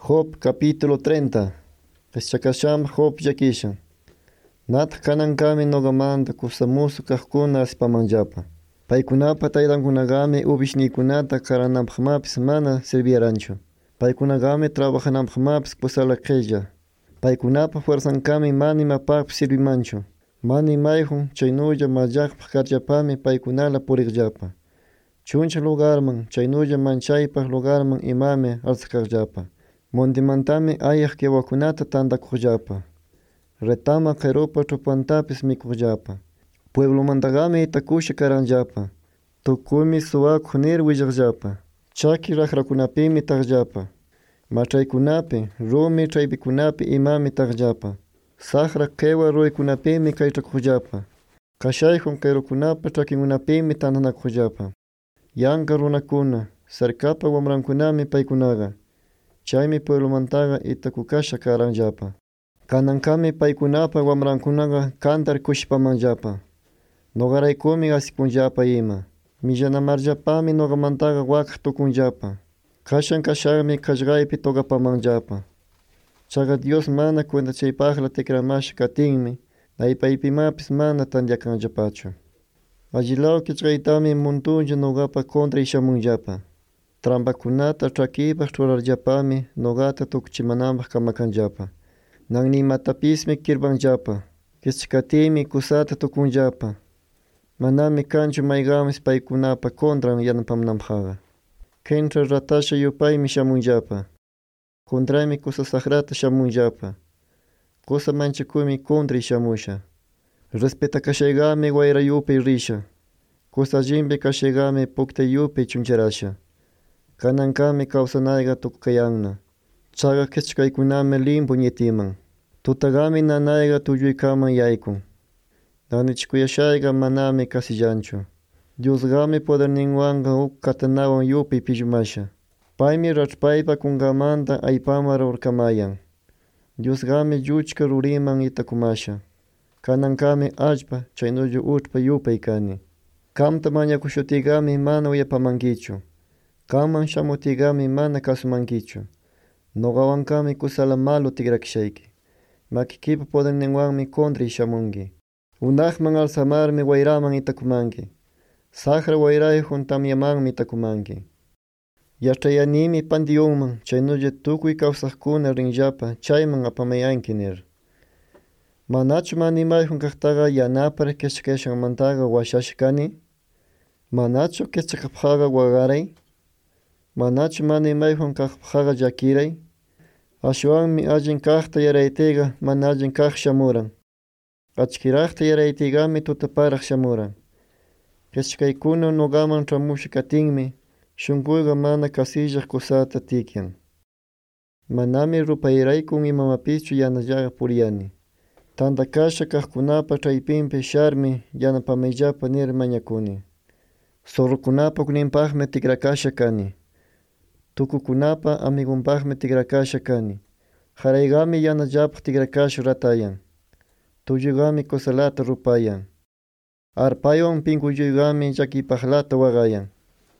Job capítulo 30. Chakasham Job yakishan. Nat kanankami nogamanta kusamusu kahkuna aspamanjapa. Paikunapa taydankunagami ubishnikunata karanampamapis mana sirviarancho. Paikunagami trabajanampamapis kusalakeja. Paikunapa fuerzankami mani mapapis sirvimancho. Mani mayjun chaynulla mallaqpaq karllapami paikunala puriqllapa. Chuncha lugarman chaynulla manchaypaq lugarman imami alsaqaqllapa. Montimantami ayaq kiwakunata tantakuqllapa. Retama qerupa chupantapis mikuqllapa. Pueblomantagami itakusha karanllapa. Tukumi suwakuq nir willaqllapa. Chaki raqrakunapimi taqllapa. Machaykunapi, rumi chaypikunapi imami taqllapa. Saqra qewa ruykunapimi kaychakuqllapa. Kashayjun qerukunapa chakinkunapimi tantanakuqllapa. Yanka runakuna, cercapa wamrankunami paykunaqa. Chaymi pueblomantaqa itakukasha karanllapa. Kanankami paykunapa wamrankunaqa kantar kushpamanllapa. Noqaraykumi asikunllapa ima. Millanamarllapami noqamantaqa wakaq tukunllapa. Kashan kashaqmi kallqaypi tuqapamanllapa. Chaqa Dios mana cuentachaypaqla tikramasha katinmi, naypaypimapis mana tanyakanllapachu. Allilaw kichqaytami muntunlla noqapa kontra shamunllapa. Trampakunata ch'akipaq churarllapami noqata tukuchimananpaq kamakanllapa. Nangniymatapismi kirpanllapa. Kichkatiymi kusata tukunllapa. Manami kanchu mayqanpis paykunapa contran yanapamunanpaqqa. Kentra ratasha yupaymi shamunllapa. Contraymi kusa saqrata shamunllapa. Kusa manchakuymi contray shamusha. Respetakashayqami wayra yupay risha. Kusa allinpi kashayqami puktay yupay chuncharasha. Kanankami kawsanayqa tukukayanna. Chaqa kichkaykunami limpu ñitiman. Tutaqami nanayqa tulluykaman yaykun. Nanichikuyashayqa manami kasillanchu. Diosqami poderninwanqa huk katanawan yupay pillumasha. Paymi rachpaypa kunkamanta aypama rurkamayan. Diosqami lluchka ruriman itakumasha. Kanankami allpa chaynulla ullpa yupay kani. Qamta mañakushutikami mana uyapamankichu. Kanman shamutikami mana kasumankichu. Noqawankami kusala malu tikrakashayki. Makikipa poderninwanmi contray shamunki. Unaqman alsamarmi wayraman itakumanki. Saqra wayrayjun tamyamanmi itakumanki. Yach'ayanimi pantiyunman chaynulla tukuy kawsaqkuna rinllapa chayman apamayanki nir. Manachu manimayjun kaqtaqa yanapar kichkashanmantaqa washasha kani? Manachu kichkapaqqa waqaray? Manachu manimayjun kaqpaqqa llakiray? Ashwanmi allin kaqta yaraytiqa mana allin kaq shamuran. Achkiraqta yaraytiqami tutaparaq shamuran. Kichkaykuna noqaman ch'amusha katinmi shunkuyqa mana kasillaq kusata tikyan. Manami rupayrayku imamapichu yanallaqa puriyani. Tantakasha kaqkunapa chaypinpi sharmi yanapamayllapa nir mañakuni. Zorrokunapa ukninpaqmi tikrakasha kani. Tukukunapa amigunpaqmi tikrakasha kani. Qarayqami yanallapaq tikrakasha ratayan. Tulluyqami kusalata rupayan. Arpaywan pinkulluyqami llakipaqlata waqayan.